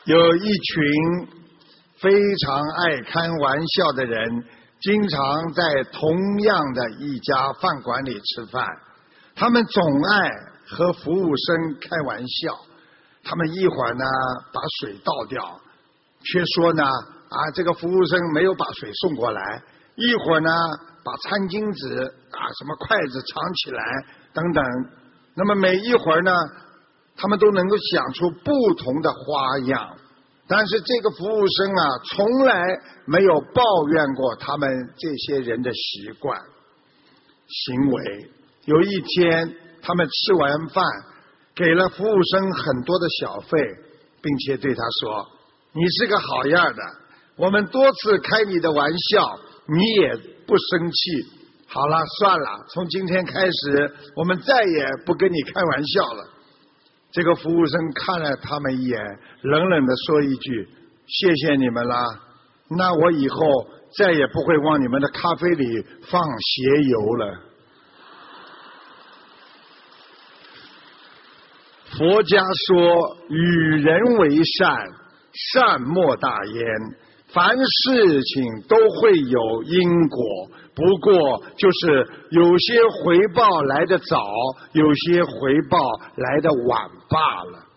有一群非常爱开玩笑的人，经常在同样的一家饭馆里吃饭，他们总爱和服务生开玩笑。他们一会儿呢把水倒掉，却说呢这个服务生没有把水送过来，一会儿呢把餐巾纸什么筷子藏起来等等。那么每一会儿呢，他们都能够想出不同的花样，但是这个服务生从来没有抱怨过他们这些人的习惯行为。有一天他们吃完饭，给了服务生很多的小费，并且对他说，你是个好样的，我们多次开你的玩笑，你也不生气，好了算了，从今天开始我们再也不跟你开玩笑了。这个服务生看了他们一眼，冷冷地说一句，谢谢你们啦，那我以后再也不会往你们的咖啡里放鞋油了。佛家说，与人为善，善莫大焉，凡事情都会有因果，不过就是有些回报来得早，有些回报来得晚罢了。